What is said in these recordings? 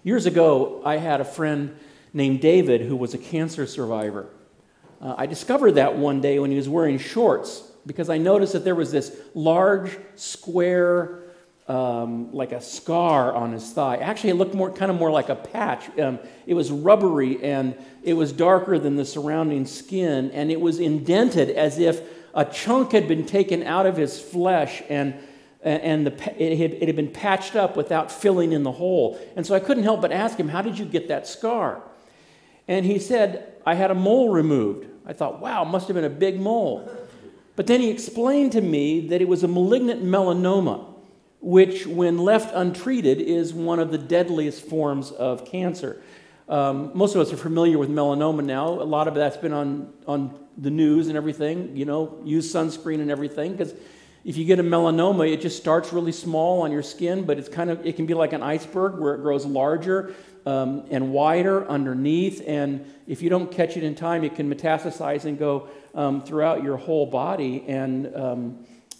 Years ago, I had a friend named David who was a cancer survivor. I discovered that one day when he was wearing shorts because I noticed that there was this large, square, like a scar on his thigh. Actually, it looked more like a patch. It was rubbery and it was darker than the surrounding skin, and it was indented as if a chunk had been taken out of his flesh and it had been patched up without filling in the hole. And so I couldn't help but ask him, "How did you get that scar?" And he said, "I had a mole removed." I thought, wow, must have been a big mole. But then he explained to me that it was a malignant melanoma, which, when left untreated, is one of the deadliest forms of cancer. Most of us are familiar with melanoma now. A lot of that's been on the news and everything. Use sunscreen and everything, because if you get a melanoma, it just starts really small on your skin, but it can be like an iceberg where it grows larger and wider underneath, and if you don't catch it in time, it can metastasize and go throughout your whole body, and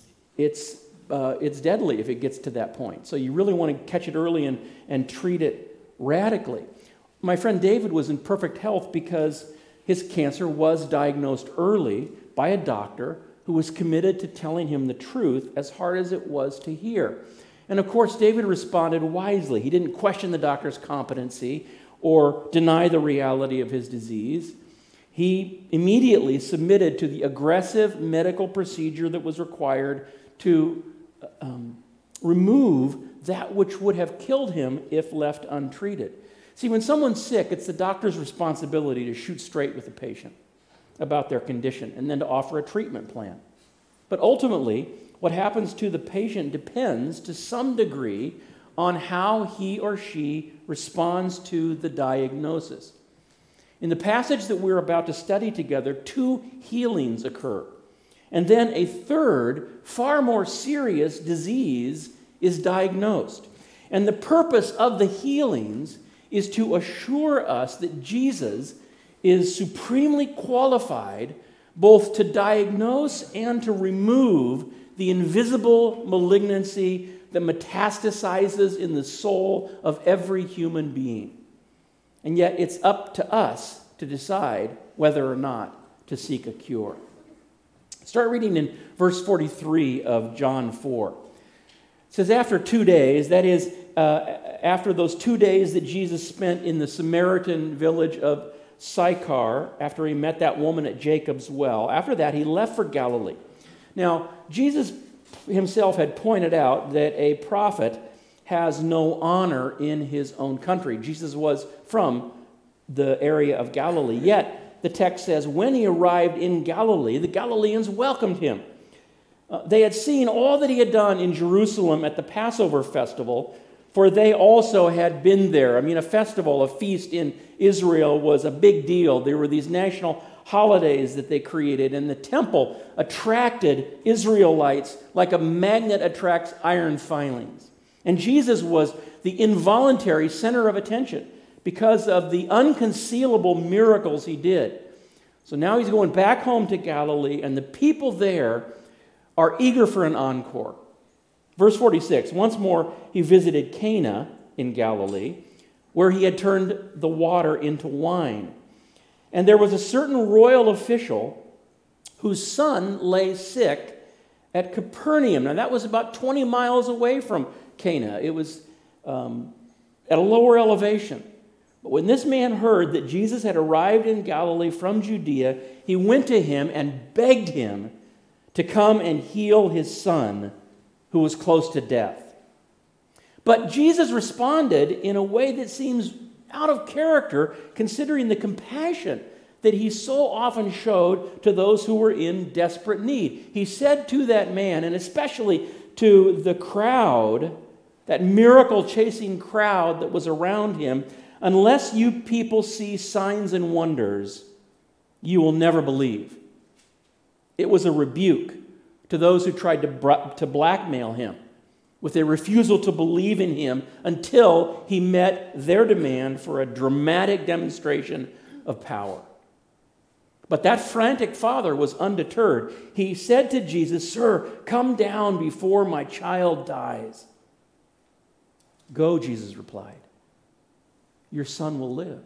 it's deadly if it gets to that point. So you really want to catch it early and treat it radically. My friend David was in perfect health because his cancer was diagnosed early by a doctor who was committed to telling him the truth, as hard as it was to hear. And of course, David responded wisely. He didn't question the doctor's competency or deny the reality of his disease. He immediately submitted to the aggressive medical procedure that was required to remove that which would have killed him if left untreated. See, when someone's sick, it's the doctor's responsibility to shoot straight with the patient about their condition and then to offer a treatment plan. But ultimately, what happens to the patient depends to some degree on how he or she responds to the diagnosis. In the passage that we're about to study together, 2 healings occur. And then a third, far more serious disease is diagnosed. And the purpose of the healings is to assure us that Jesus is supremely qualified both to diagnose and to remove the invisible malignancy that metastasizes in the soul of every human being. And yet it's up to us to decide whether or not to seek a cure. Start reading in verse 43 of John 4. It says, after 2 days, that is, after those 2 days that Jesus spent in the Samaritan village of Sychar, after he met that woman at Jacob's well, after that he left for Galilee. Now, Jesus himself had pointed out that a prophet has no honor in his own country. Jesus was from the area of Galilee. Yet, the text says, when he arrived in Galilee, the Galileans welcomed him. They had seen all that he had done in Jerusalem at the Passover festival, for they also had been there. A festival, a feast in Israel was a big deal. There were these national holidays that they created, and the temple attracted Israelites like a magnet attracts iron filings. And Jesus was the involuntary center of attention because of the unconcealable miracles he did. So now he's going back home to Galilee, and the people there are eager for an encore. Verse 46, once more he visited Cana in Galilee, where he had turned the water into wine. And there was a certain royal official whose son lay sick at Capernaum. Now that was about 20 miles away from Cana. It was at a lower elevation. But when this man heard that Jesus had arrived in Galilee from Judea, he went to him and begged him to come and heal his son, who was close to death. But Jesus responded in a way that seems out of character, considering the compassion that he so often showed to those who were in desperate need. He said to that man, and especially to the crowd, that miracle-chasing crowd that was around him, unless you people see signs and wonders, you will never believe. It was a rebuke to those who tried to blackmail him with a refusal to believe in him until he met their demand for a dramatic demonstration of power. But that frantic father was undeterred. He said to Jesus, "Sir, come down before my child dies." "Go," Jesus replied. your son will live.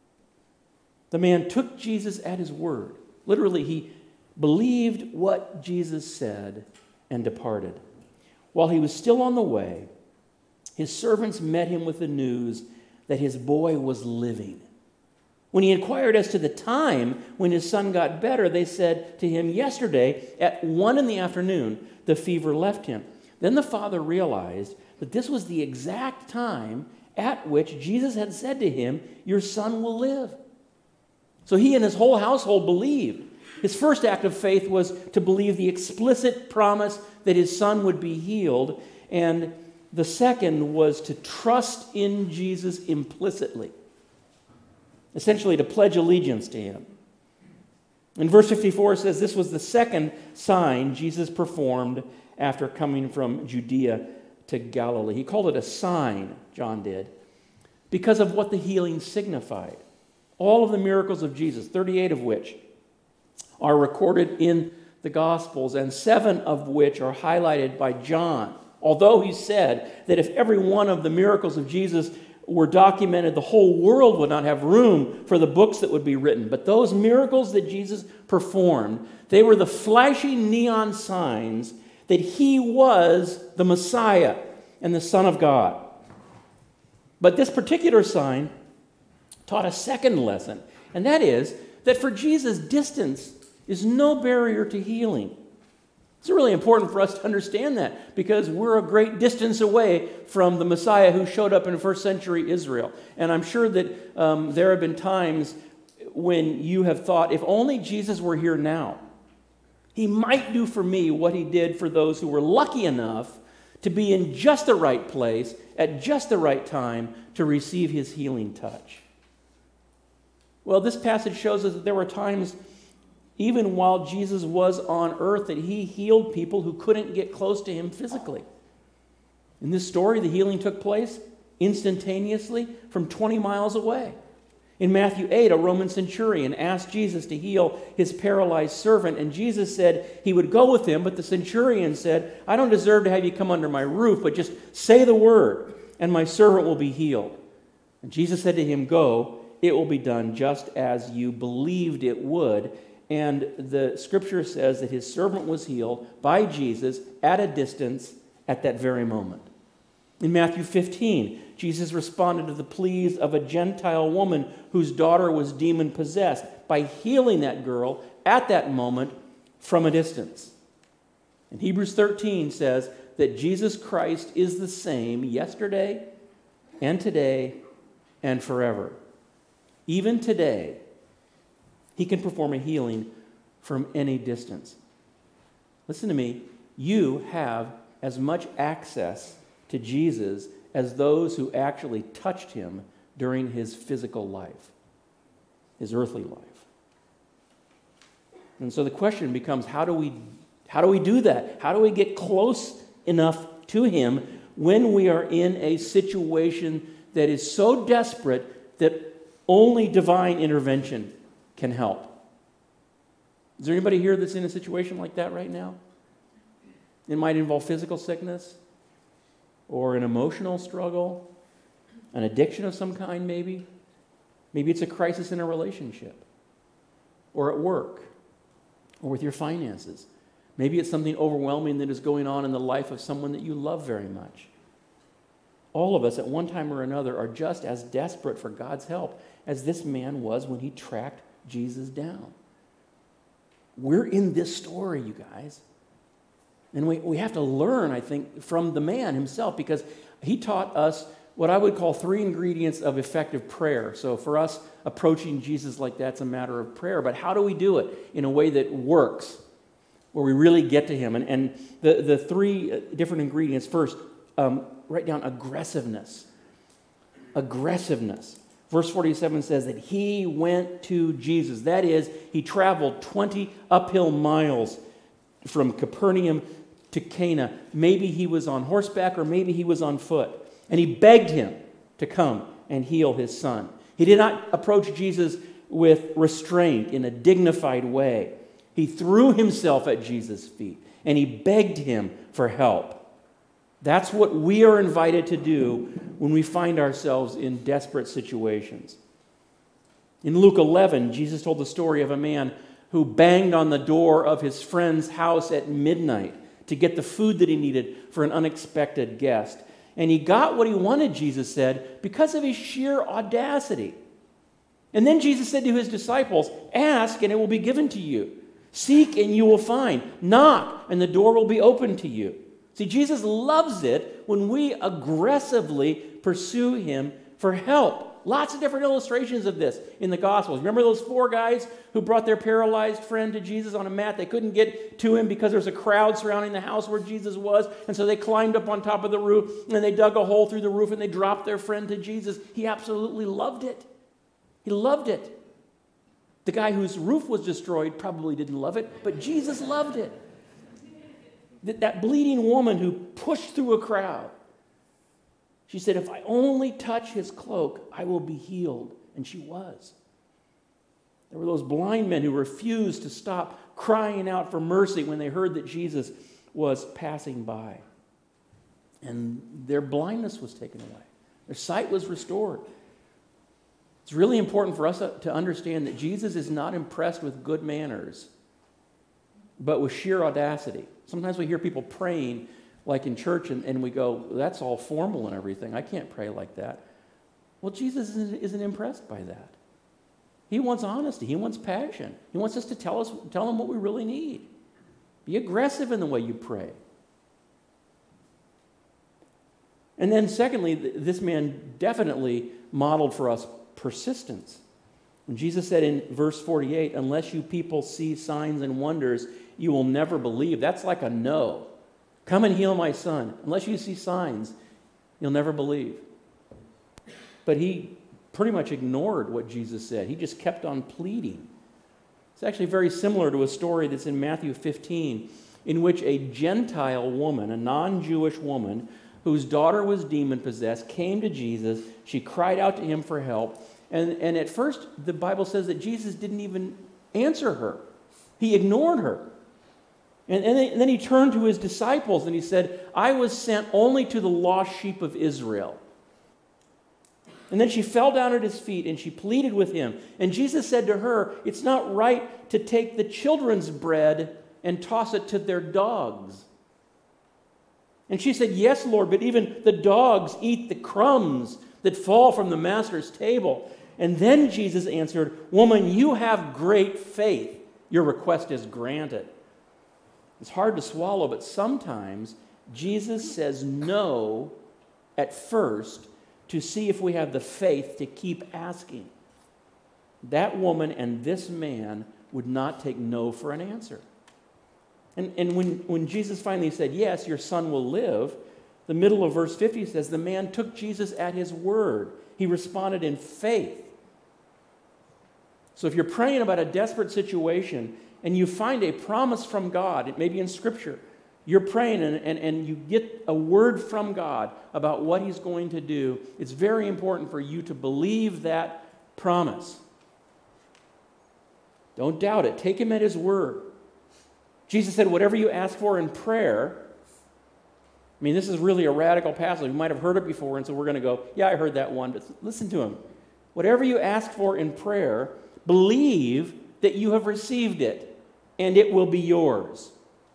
The man took Jesus at his word. Literally, he believed what Jesus said and departed. While he was still on the way, his servants met him with the news that his boy was living. When he inquired as to the time when his son got better, they said to him, yesterday at 1 p.m, the fever left him. Then the father realized that this was the exact time at which Jesus had said to him, your son will live. So he and his whole household believed. His first act of faith was to believe the explicit promise that his son would be healed, and the second was to trust in Jesus implicitly, essentially to pledge allegiance to him. In verse 54 it says, this was the second sign Jesus performed after coming from Judea to Galilee. He called it a sign, John did, because of what the healing signified. All of the miracles of Jesus, 38 of which are recorded in the Gospels, and 7 of which are highlighted by John. Although he said that if every one of the miracles of Jesus were documented, the whole world would not have room for the books that would be written. But those miracles that Jesus performed, they were the flashing neon signs that he was the Messiah and the Son of God. But this particular sign taught a second lesson, and that is that for Jesus, distance is no barrier to healing. It's really important for us to understand that because we're a great distance away from the Messiah who showed up in first century Israel. And I'm sure that there have been times when you have thought, if only Jesus were here now, he might do for me what he did for those who were lucky enough to be in just the right place at just the right time to receive his healing touch. Well, this passage shows us that there were times, even while Jesus was on earth, that he healed people who couldn't get close to him physically. In this story, the healing took place instantaneously from 20 miles away. In Matthew 8, a Roman centurion asked Jesus to heal his paralyzed servant, and Jesus said he would go with him, but the centurion said, I don't deserve to have you come under my roof, but just say the word, and my servant will be healed. And Jesus said to him, go, it will be done just as you believed it would. And the scripture says that his servant was healed by Jesus at a distance at that very moment. In Matthew 15, Jesus responded to the pleas of a Gentile woman whose daughter was demon-possessed by healing that girl at that moment from a distance. And Hebrews 13 says that Jesus Christ is the same yesterday and today and forever. Even today, he can perform a healing from any distance. Listen to me. You have as much access to Jesus as those who actually touched him during his physical life, his earthly life. And so the question becomes, how do we do that? How do we get close enough to him when we are in a situation that is so desperate that only divine intervention can help? Is there anybody here that's in a situation like that right now? It might involve physical sickness or an emotional struggle, an addiction of some kind maybe. Maybe it's a crisis in a relationship or at work or with your finances. Maybe it's something overwhelming that is going on in the life of someone that you love very much. All of us at one time or another are just as desperate for God's help as this man was when he tracked Jesus down. We're in this story, you guys. And we have to learn, I think, from the man himself, because he taught us what I would call 3 ingredients of effective prayer. So for us, approaching Jesus like that's a matter of prayer. But how do we do it in a way that works, where we really get to him? And the 3 different ingredients. First, write down aggressiveness. Aggressiveness. Verse 47 says that he went to Jesus. That is, he traveled 20 uphill miles from Capernaum to Cana. Maybe he was on horseback or maybe he was on foot. And he begged him to come and heal his son. He did not approach Jesus with restraint in a dignified way. He threw himself at Jesus' feet and he begged him for help. That's what we are invited to do when we find ourselves in desperate situations. In Luke 11, Jesus told the story of a man who banged on the door of his friend's house at midnight to get the food that he needed for an unexpected guest. And he got what he wanted, Jesus said, because of his sheer audacity. And then Jesus said to his disciples, "Ask, and it will be given to you. Seek, and you will find. Knock, and the door will be opened to you." See, Jesus loves it when we aggressively pursue him for help. Lots of different illustrations of this in the Gospels. Remember those 4 guys who brought their paralyzed friend to Jesus on a mat? They couldn't get to him because there was a crowd surrounding the house where Jesus was, and so they climbed up on top of the roof, and they dug a hole through the roof, and they dropped their friend to Jesus. He absolutely loved it. He loved it. The guy whose roof was destroyed probably didn't love it, but Jesus loved it. That bleeding woman who pushed through a crowd, she said, "If I only touch his cloak, I will be healed." And she was. There were those blind men who refused to stop crying out for mercy when they heard that Jesus was passing by. And their blindness was taken away. Their sight was restored. It's really important for us to understand that Jesus is not impressed with good manners, but with sheer audacity. Sometimes we hear people praying like in church, and we go, "That's all formal and everything. I can't pray like that." Well, Jesus isn't impressed by that. He wants honesty. He wants passion. He wants us to tell him what we really need. Be aggressive in the way you pray. And then secondly, this man definitely modeled for us persistence. When Jesus said in verse 48, "Unless you people see signs and wonders, you will never believe." That's like a no. Come and heal my son. Unless you see signs, you'll never believe. But he pretty much ignored what Jesus said. He just kept on pleading. It's actually very similar to a story that's in Matthew 15, in which a Gentile woman, a non-Jewish woman, whose daughter was demon-possessed, came to Jesus. She cried out to him for help. And at first, the Bible says that Jesus didn't even answer her. He ignored her. And then he turned to his disciples and he said, "I was sent only to the lost sheep of Israel." And then she fell down at his feet and she pleaded with him. And Jesus said to her, "It's not right to take the children's bread and toss it to their dogs." And she said, "Yes, Lord, but even the dogs eat the crumbs that fall from the master's table." And then Jesus answered, "Woman, you have great faith. Your request is granted." It's hard to swallow, but sometimes Jesus says no at first to see if we have the faith to keep asking. That woman and this man would not take no for an answer. And when Jesus finally said, "Yes, your son will live," the middle of verse 50 says, the man took Jesus at his word. He responded in faith. So if you're praying about a desperate situation and you find a promise from God, it may be in Scripture, you're praying and you get a word from God about what he's going to do, it's very important for you to believe that promise. Don't doubt it. Take him at his word. Jesus said, "Whatever you ask for in prayer," I mean, this is really a radical passage. You might have heard it before, and so we're going to go, "Yeah, I heard that one," but listen to him. "Whatever you ask for in prayer, believe that you have received it, and it will be yours."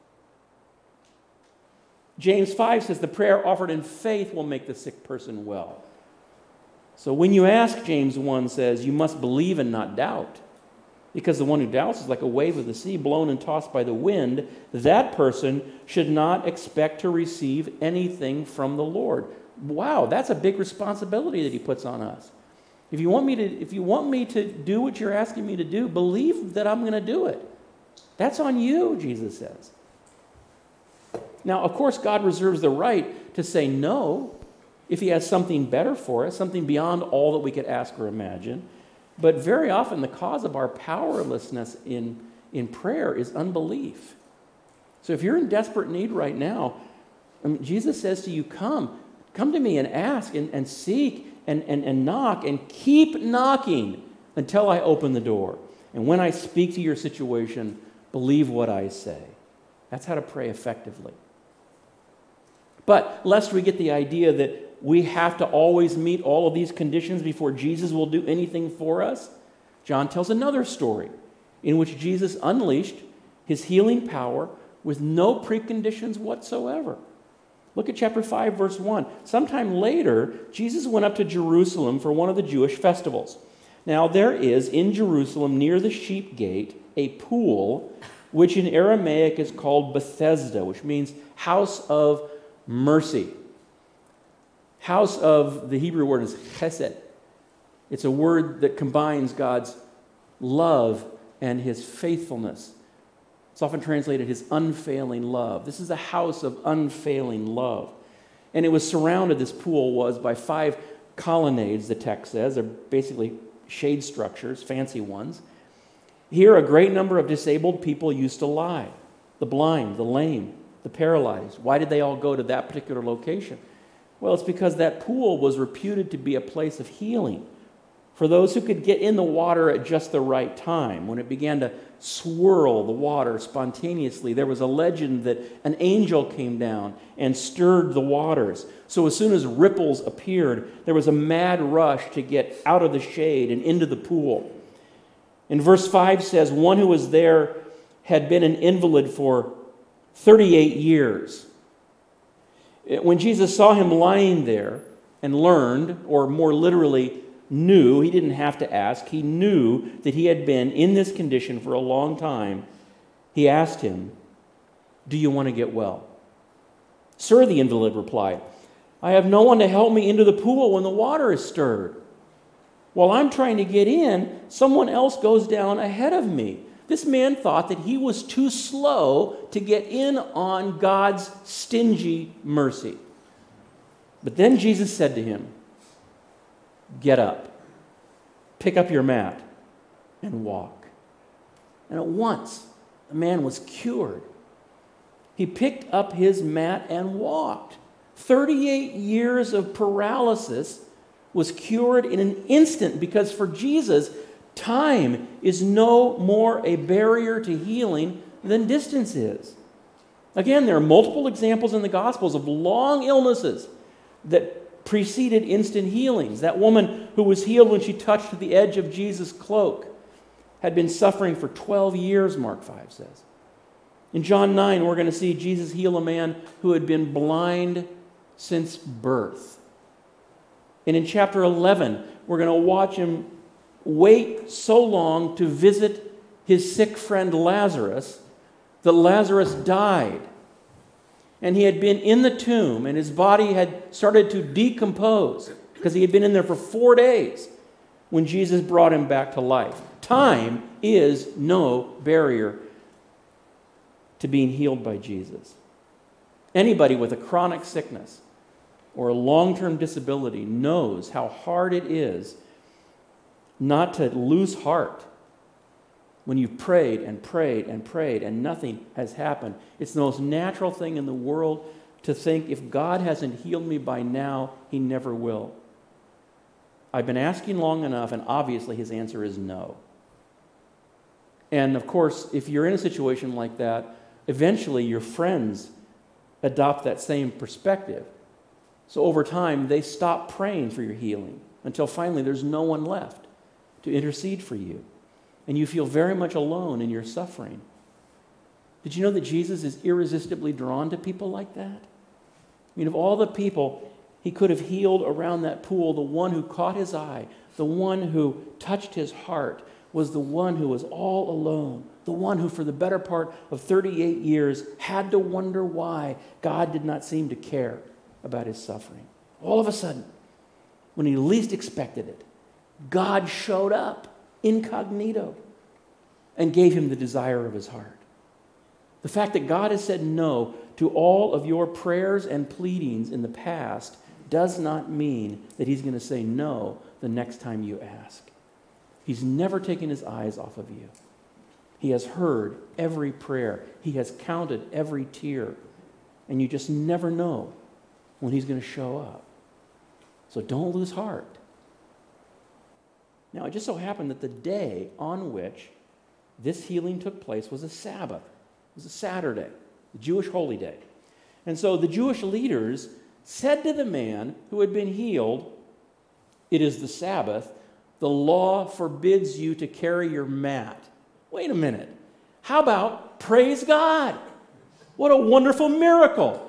James 5 says the prayer offered in faith will make the sick person well. So when you ask, James 1 says, you must believe and not doubt. Because the one who doubts is like a wave of the sea blown and tossed by the wind. That person should not expect to receive anything from the Lord. Wow, that's a big responsibility that he puts on us. If you want me to do what you're asking me to do, believe that I'm going to do it. That's on you, Jesus says. Now, of course, God reserves the right to say no if he has something better for us, something beyond all that we could ask or imagine. But very often the cause of our powerlessness in prayer is unbelief. So if you're in desperate need right now, Jesus says to you, come to me and ask and seek and knock and keep knocking until I open the door. And when I speak to your situation, believe what I say. That's how to pray effectively. But lest we get the idea that we have to always meet all of these conditions before Jesus will do anything for us, John tells another story in which Jesus unleashed his healing power with no preconditions whatsoever. Look at chapter 5, verse 1. Sometime later, Jesus went up to Jerusalem for one of the Jewish festivals. Now there is in Jerusalem near the sheep gate a pool, which in Aramaic is called Bethesda, which means house of mercy. House of, the Hebrew word is chesed. It's a word that combines God's love and his faithfulness. It's often translated his unfailing love. This is a house of unfailing love. And it was surrounded, this pool was, by 5 colonnades, the text says. They're basically shade structures, fancy ones. Here, a great number of disabled people used to lie. The blind, the lame, the paralyzed. Why did they all go to that particular location? Well, it's because that pool was reputed to be a place of healing for those who could get in the water at just the right time. When it began to swirl the water spontaneously, there was a legend that an angel came down and stirred the waters. So as soon as ripples appeared, there was a mad rush to get out of the shade and into the pool. And verse 5 says, one who was there had been an invalid for 38 years. When Jesus saw him lying there and learned, or more literally, knew, he didn't have to ask, he knew that he had been in this condition for a long time, he asked him, "Do you want to get well?" "Sir," the invalid replied, "I have no one to help me into the pool when the water is stirred. While I'm trying to get in, someone else goes down ahead of me." This man thought that he was too slow to get in on God's stingy mercy. But then Jesus said to him, "Get up, pick up your mat, and walk." And at once, the man was cured. He picked up his mat and walked. 38 years of paralysis was cured in an instant, because for Jesus, time is no more a barrier to healing than distance is. Again, there are multiple examples in the Gospels of long illnesses that preceded instant healings. That woman who was healed when she touched the edge of Jesus' cloak had been suffering for 12 years, Mark 5 says. In John 9, we're going to see Jesus heal a man who had been blind since birth. And in chapter 11, we're going to watch him wait so long to visit his sick friend Lazarus that Lazarus died. And he had been in the tomb, and his body had started to decompose because he had been in there for 4 days when Jesus brought him back to life. Time is no barrier to being healed by Jesus. Anybody with a chronic sickness or a long-term disability knows how hard it is not to lose heart when you've prayed and prayed and prayed and nothing has happened. It's the most natural thing in the world to think, if God hasn't healed me by now, he never will. I've been asking long enough, and obviously his answer is no. And of course, if you're in a situation like that, eventually your friends adopt that same perspective. So over time, they stop praying for your healing until finally there's no one left to intercede for you. And you feel very much alone in your suffering. Did you know that Jesus is irresistibly drawn to people like that? I mean, of all the people he could have healed around that pool, the one who caught his eye, the one who touched his heart, was the one who was all alone, the one who for the better part of 38 years had to wonder why God did not seem to care about his suffering. All of a sudden, when he least expected it, God showed up incognito and gave him the desire of his heart. The fact that God has said no to all of your prayers and pleadings in the past does not mean that he's going to say no the next time you ask. He's never taken his eyes off of you. He has heard every prayer. He has counted every tear. And you just never know when he's going to show up. So don't lose heart. Now, it just so happened that the day on which this healing took place was a Sabbath. It was a Saturday, the Jewish holy day. And so the Jewish leaders said to the man who had been healed, "It is the Sabbath. The law forbids you to carry your mat." Wait a minute. How about praise God? What a wonderful miracle.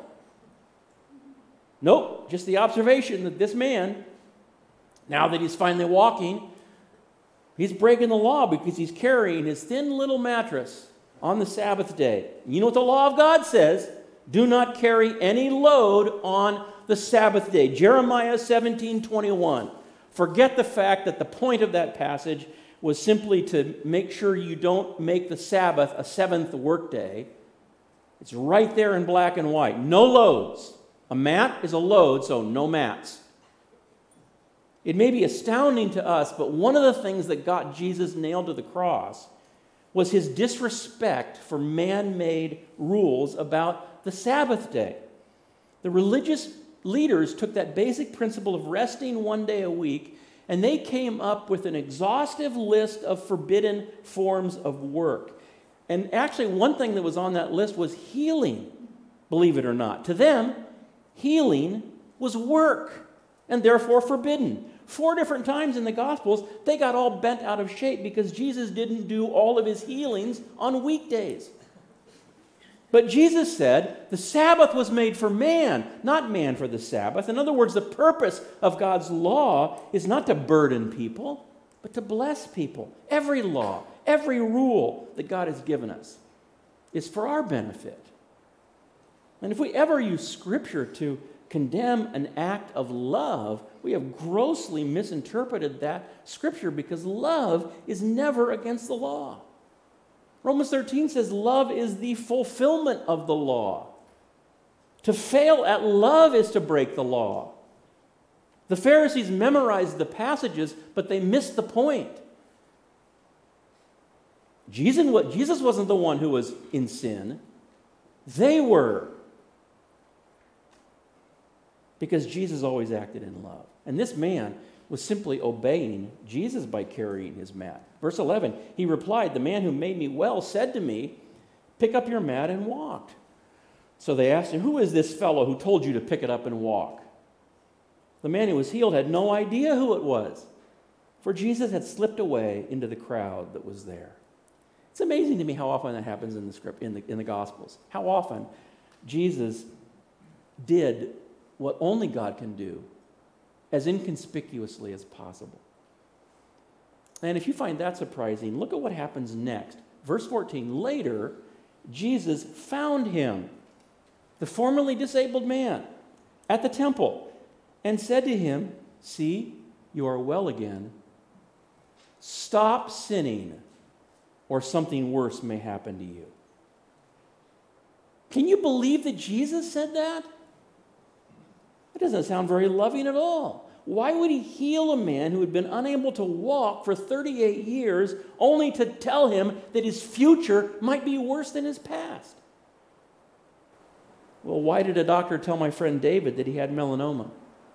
Nope, just the observation that this man, now that he's finally walking, he's breaking the law because he's carrying his thin little mattress on the Sabbath day. You know what the law of God says? Do not carry any load on the Sabbath day. Jeremiah 17:21. Forget the fact that the point of that passage was simply to make sure you don't make the Sabbath a seventh workday. It's right there in black and white. No loads. A mat is a load, so no mats. It may be astounding to us, but one of the things that got Jesus nailed to the cross was his disrespect for man-made rules about the Sabbath day. The religious leaders took that basic principle of resting one day a week, and they came up with an exhaustive list of forbidden forms of work. And actually, one thing that was on that list was healing, believe it or not. To them, healing was work, and therefore forbidden. 4 different times in the Gospels, they got all bent out of shape because Jesus didn't do all of his healings on weekdays. But Jesus said the Sabbath was made for man, not man for the Sabbath. In other words, the purpose of God's law is not to burden people, but to bless people. Every law, every rule that God has given us is for our benefit. And if we ever use Scripture to condemn an act of love, we have grossly misinterpreted that Scripture because love is never against the law. Romans 13 says love is the fulfillment of the law. To fail at love is to break the law. The Pharisees memorized the passages, but they missed the point. Jesus wasn't the one who was in sin. They were. Because Jesus always acted in love. And this man was simply obeying Jesus by carrying his mat. Verse 11, he replied, "The man who made me well said to me, 'Pick up your mat and walk.' So they asked him, 'Who is this fellow who told you to pick it up and walk?' The man who was healed had no idea who it was, for Jesus had slipped away into the crowd that was there." It's amazing to me how often that happens in the script, in the Gospels. How often Jesus did what only God can do as inconspicuously as possible. And if you find that surprising, look at what happens next. Verse 14, later, Jesus found him, the formerly disabled man, at the temple, and said to him, "See, you are well again. Stop sinning, or something worse may happen to you." Can you believe that Jesus said that? That doesn't sound very loving at all. Why would he heal a man who had been unable to walk for 38 years only to tell him that his future might be worse than his past? Well, why did a doctor tell my friend David that he had melanoma?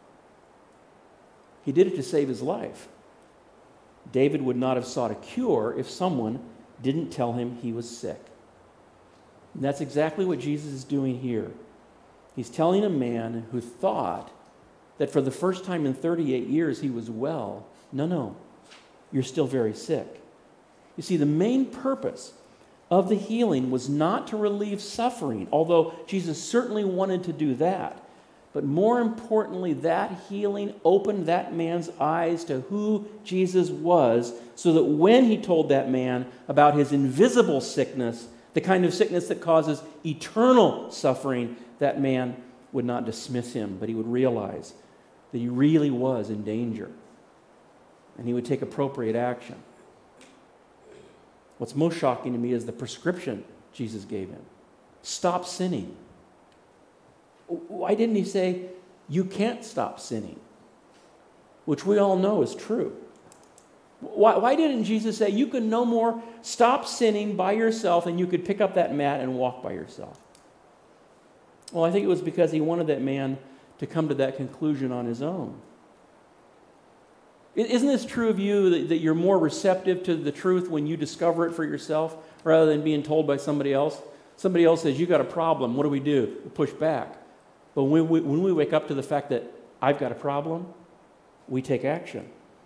He did it to save his life. David would not have sought a cure if someone didn't tell him he was sick. And that's exactly what Jesus is doing here. He's telling a man who thought that for the first time in 38 years he was well, no, you're still very sick. You see, the main purpose of the healing was not to relieve suffering, although Jesus certainly wanted to do that. But more importantly, that healing opened that man's eyes to who Jesus was, so that when he told that man about his invisible sickness, the kind of sickness that causes eternal suffering, that man would not dismiss him, but he would realize that he really was in danger, and he would take appropriate action. What's most shocking to me is the prescription Jesus gave him. Stop sinning. Why didn't he say, you can't stop sinning? Which we all know is true. Why didn't Jesus say, you can no more stop sinning by yourself and you could pick up that mat and walk by yourself? Well, I think it was because he wanted that man to come to that conclusion on his own. Isn't this true of you, that you're more receptive to the truth when you discover it for yourself rather than being told by somebody else? Somebody else says, you got a problem. What do? We push back. But when we wake up to the fact that I've got a problem, we take action.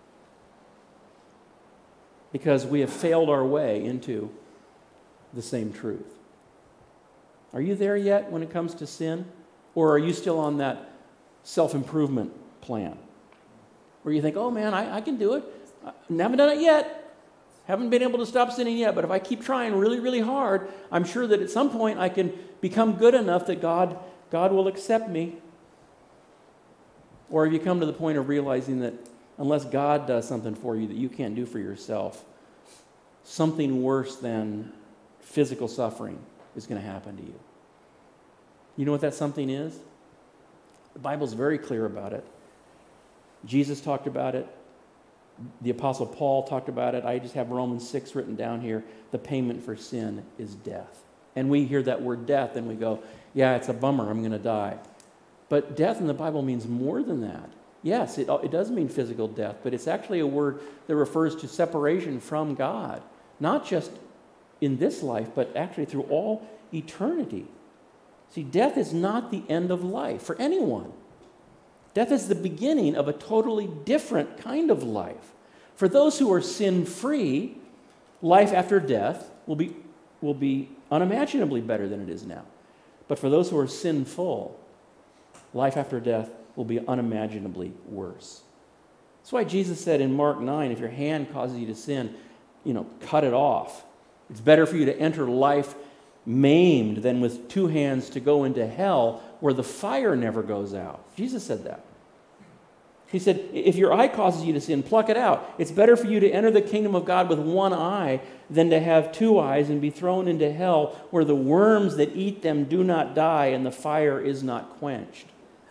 Because we have failed our way into the same truth. Are you there yet when it comes to sin? Or are you still on that self-improvement plan? Where you think, oh man, I can do it. I haven't done it yet. Haven't been able to stop sinning yet, but if I keep trying really, really hard, I'm sure that at some point I can become good enough that God will accept me. Or have you come to the point of realizing that unless God does something for you that you can't do for yourself, something worse than physical suffering is going to happen to you? You know what that something is? The Bible's very clear about it. Jesus talked about it. The Apostle Paul talked about it. I just have Romans 6 written down here. The payment for sin is death. And we hear that word death and we go, yeah, it's a bummer, I'm going to die. But death in the Bible means more than that. Yes, it does mean physical death, but it's actually a word that refers to separation from God. Not just in this life, but actually through all eternity. See, death is not the end of life for anyone. Death is the beginning of a totally different kind of life. For those who are sin-free, life after death will be unimaginably better than it is now. But for those who are sinful, life after death will be unimaginably worse. That's why Jesus said in Mark 9, if your hand causes you to sin, cut it off. It's better for you to enter life maimed than with two hands to go into hell where the fire never goes out. Jesus said that. He said, if your eye causes you to sin, pluck it out. It's better for you to enter the kingdom of God with one eye than to have two eyes and be thrown into hell where the worms that eat them do not die and the fire is not quenched.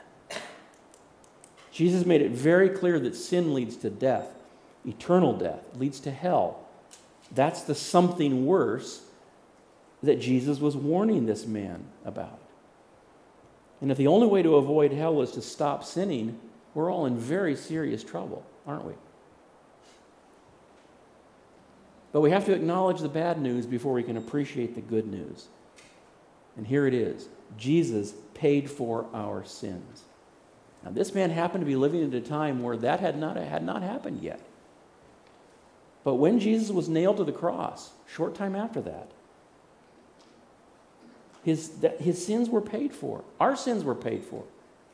Jesus made it very clear that sin leads to death, eternal death, leads to hell. That's the something worse that Jesus was warning this man about. And if the only way to avoid hell is to stop sinning, we're all in very serious trouble, aren't we? But we have to acknowledge the bad news before we can appreciate the good news. And here it is. Jesus paid for our sins. Now, this man happened to be living at a time where that had not happened yet. But when Jesus was nailed to the cross, short time after that, his sins were paid for. Our sins were paid for.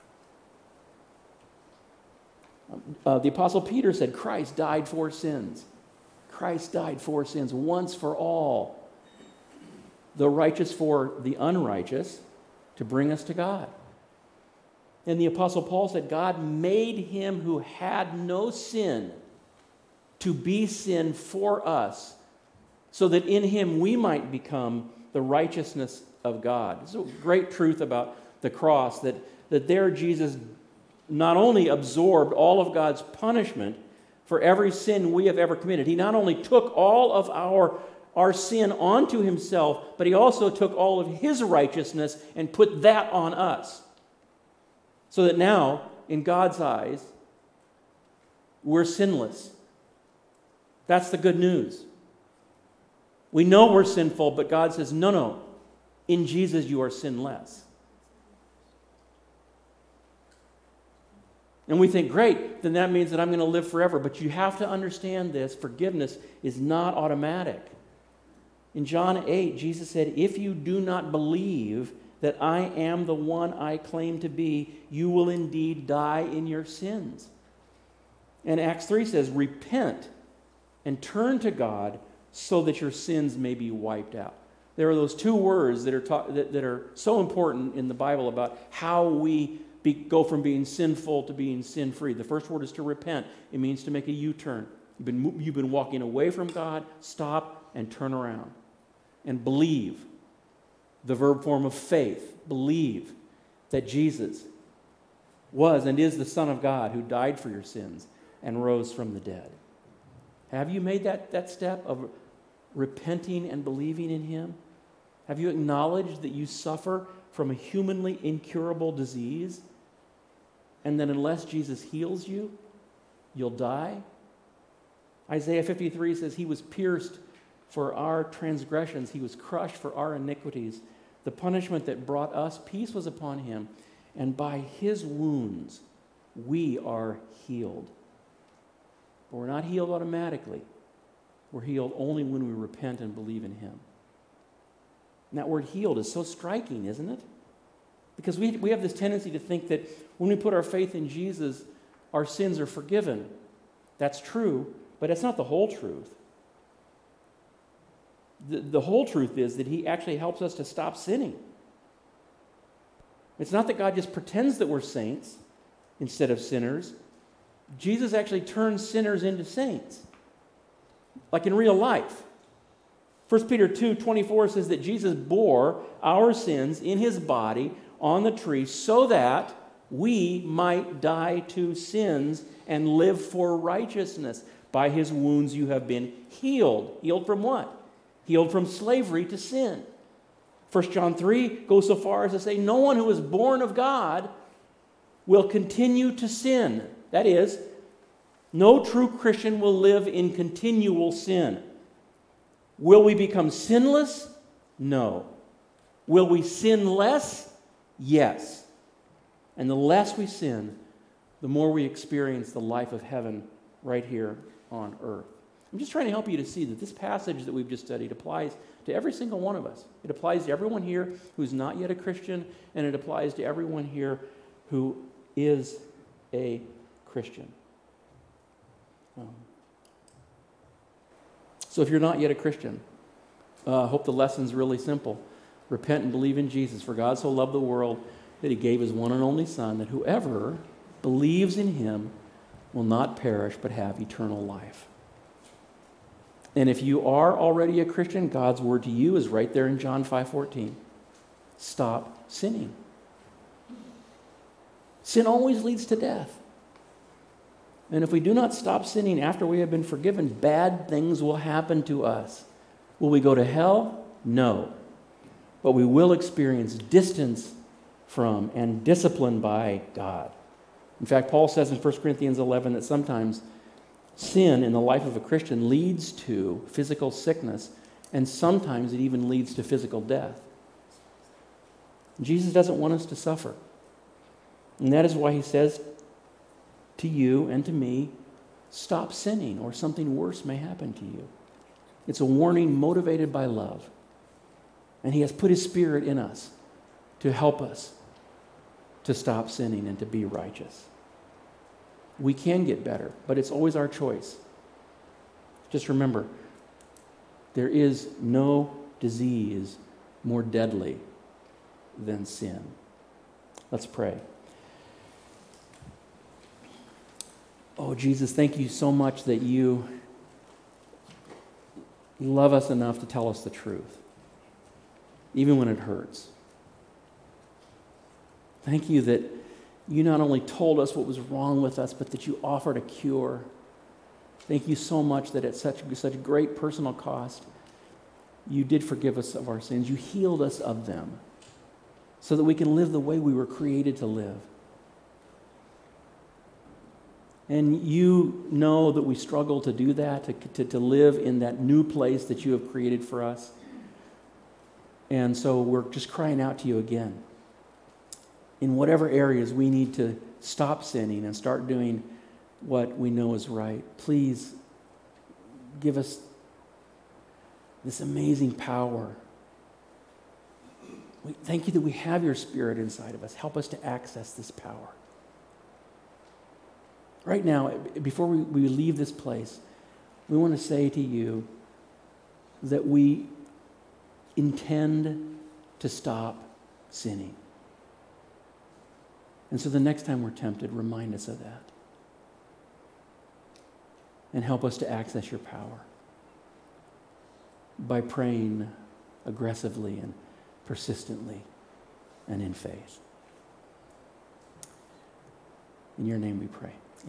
The Apostle Peter said, Christ died for sins. Christ died for sins once for all. The righteous for the unrighteous to bring us to God. And the Apostle Paul said, God made him who had no sin to be sin for us, so that in him we might become the righteousness of God. It's a great truth about the cross, that there Jesus not only absorbed all of God's punishment for every sin we have ever committed. He not only took all of our sin onto himself, but he also took all of his righteousness and put that on us. So that now, in God's eyes, we're sinless. That's the good news. We know we're sinful, but God says, no, in Jesus you are sinless. And we think, great, then that means that I'm going to live forever. But you have to understand this. Forgiveness is not automatic. In John 8, Jesus said, if you do not believe that I am the one I claim to be, you will indeed die in your sins. And Acts 3 says, repent and turn to God so that your sins may be wiped out. There are those two words that are so important in the Bible about how we go from being sinful to being sin-free. The first word is to repent. It means to make a U-turn. You've been walking away from God. Stop and turn around. And believe. The verb form of faith. Believe that Jesus was and is the Son of God who died for your sins and rose from the dead. Have you made that step of repenting and believing in him? Have you acknowledged that you suffer from a humanly incurable disease, and that unless Jesus heals you, you'll die? Isaiah 53 says he was pierced for our transgressions, he was crushed for our iniquities. The punishment that brought us peace was upon him, and by his wounds we are healed. But we're not healed automatically. We're healed only when we repent and believe in him. And that word healed is so striking, isn't it? Because we have this tendency to think that when we put our faith in Jesus, our sins are forgiven. That's true, but that's not the whole truth. The whole truth is that he actually helps us to stop sinning. It's not that God just pretends that we're saints instead of sinners. Jesus actually turns sinners into saints, like in real life. 1 Peter 2:24 says that Jesus bore our sins in his body on the tree so that we might die to sins and live for righteousness. By his wounds you have been healed. Healed from what? Healed from slavery to sin. 1 John 3 goes so far as to say, no one who is born of God will continue to sin. That is, no true Christian will live in continual sin. Will we become sinless? No. Will we sin less? Yes. And the less we sin, the more we experience the life of heaven right here on earth. I'm just trying to help you to see that this passage that we've just studied applies to every single one of us. It applies to everyone here who's not yet a Christian, and it applies to everyone here who is a Christian. So if you're not yet a Christian, I hope the lesson's really simple. Repent and believe in Jesus. For God so loved the world that he gave his one and only Son, that whoever believes in him will not perish but have eternal life. And if you are already a Christian, God's word to you is right there in John 5:14. Stop sinning. Sin always leads to death. And if we do not stop sinning after we have been forgiven, bad things will happen to us. Will we go to hell? No. But we will experience distance from and discipline by God. In fact, Paul says in 1 Corinthians 11 that sometimes sin in the life of a Christian leads to physical sickness, and sometimes it even leads to physical death. Jesus doesn't want us to suffer. And that is why he says to you and to me, stop sinning or something worse may happen to you. It's a warning motivated by love. And he has put his Spirit in us to help us to stop sinning and to be righteous. We can get better, but it's always our choice. Just remember, there is no disease more deadly than sin. Let's pray. Oh, Jesus, thank you so much that you love us enough to tell us the truth, even when it hurts. Thank you that you not only told us what was wrong with us, but that you offered a cure. Thank you so much that at such great personal cost, you did forgive us of our sins. You healed us of them so that we can live the way we were created to live. And you know that we struggle to do that, to live in that new place that you have created for us. And so we're just crying out to you again. In whatever areas we need to stop sinning and start doing what we know is right, please give us this amazing power. We thank you that we have your Spirit inside of us. Help us to access this power. Right now, before we leave this place, we want to say to you that we intend to stop sinning. And so the next time we're tempted, remind us of that. And help us to access your power by praying aggressively and persistently and in faith. In your name we pray.